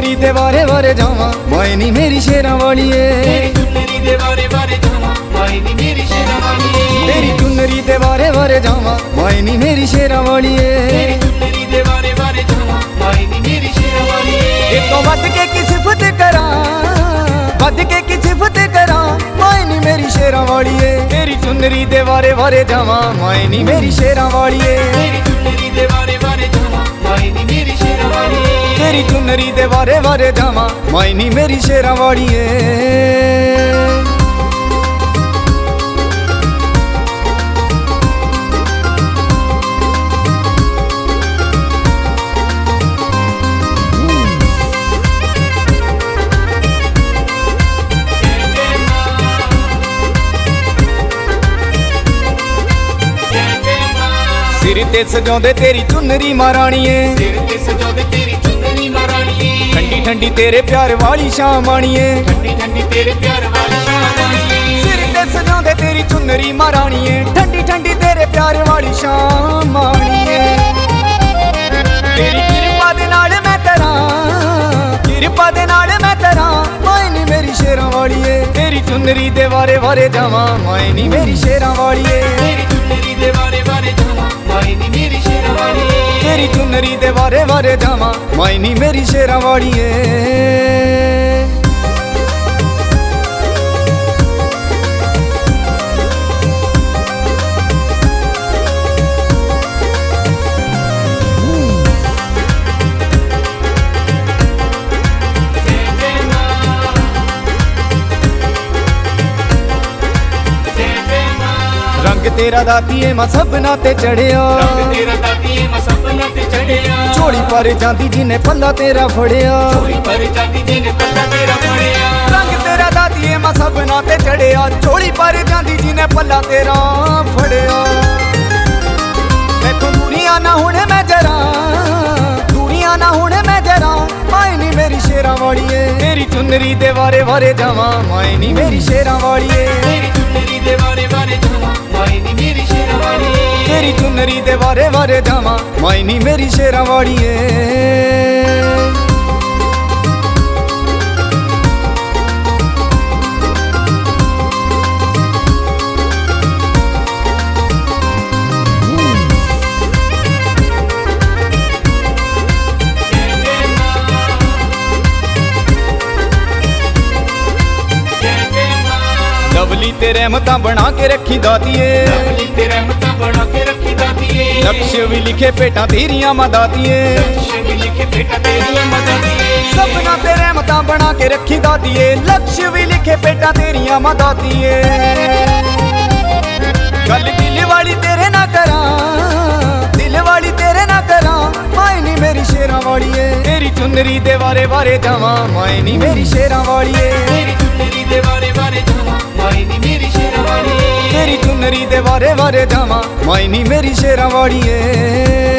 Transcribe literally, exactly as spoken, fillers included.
चुनरी दे वारे वारे जावा मैं नी मेरी शेरां वालिए। तेरी चुनरी दे वारे वारे जावा मैं नी मेरी शेरां वालिए। तेरी चुनरी दे वारे वारे जावा मैं नी मेरी शेरां वालिए। तेरी चुनरी दे वारे वारे जावा मैं नी मेरी शेरां वालिए। ये तो वध के की सिफत करा वध के की सिफत करा मैं नी मेरी शेरां वालिए। तेरी चुनरी दे वारे वारे जावा मैं नी मेरी शेरां वालिए। तेरी चुनरी दे वारे वारे जावा मैं नी मेरी शेरां वालिए। तेरी चुनरी दे वारे वारे जावा मैं नी मेरी शेरां वालिए। सिर ते सजाउंदे तेरी चुनरी महाराणीए। सिर ते सजाउंदे तेरी चुनरी महाराणीए। ठंडी ठंडी तेरे प्यार वाली शाम आणीए। ठंडी ठंडी तेरे प्यार वाली शाम आणीए। सिर ते सजाउंदे तेरी चुनरी महाराणीए। ठंडी ठंडी तेरे प्यार वाली शाम आणीए। तेरी किरपा दे नाल मैं तरा किरपा दे नाल मैं तरा मैं नी मेरी शेरां वालिए। तेरी चुनरी दे वारे वारे जावा मैं नी मेरी शेरां वालिए। तेरी चुनरी दे वारे वारे जावा मैं नी मेरी शेरां वालिए। तेरी चुनरी दे वारे वारे जावा मैं नी मेरी शेरां वालिए। रंग तेरा दातीए मैं सबना ते चढ़िया। रंग तेरा दातीए मैं सबना ते चढ़िया। झोली पर जांदी जिने पल्ला तेरा फड़िया। झोली पर जांदी जिने पल्ला तेरा फड़िया। रंग तेरा दातीए मैं सबना ते चढ़िया। झोली पर जांदी जिने पल्ला तेरा फड़िया। देखो दूरियां ना हुणे मैं जरा दूरियां ना हुणे मैं जरा मैं नी मेरी शेरां वालिए। तेरी चुनरी दे वारे वारे जावा मैं नी मेरी शेरां वालिए। तेरी चुनरी दे वारे वारे जावा मैं नी मेरी शेरां वालिए। तेरी चुनरी दे वारे वारे जावा मैं नी मेरी शेरां वालिए। लवली ते रहमतां बना के रखी दातीए। लवली ते रहमतां बना के रखी दातीए। लक्ष्य भी लिखे पेटा तेरियां मां दातीए। लक्ष्य भी लिखे पेटा तेरियां मां दातीए। सपना ते रहमतां बना के रखी दातीए। लक्ष्य भी लिखे पेटा तेरियां मां दातीए। गल दिल वाली तेरे ना करा दिल वाली तेरे ना करा मैं नी मेरी शेरां वालिए। तेरी चुनरी दे वारे वारे जावा मैं नी मेरी शेरां वालिए। तेरी चुनरी दे वारे वारे जावा मैं नी मेरी शेरां वालिए। तेरी चुनरी दे वारे वारे जावा मैं नी मेरी शेरां वालिए।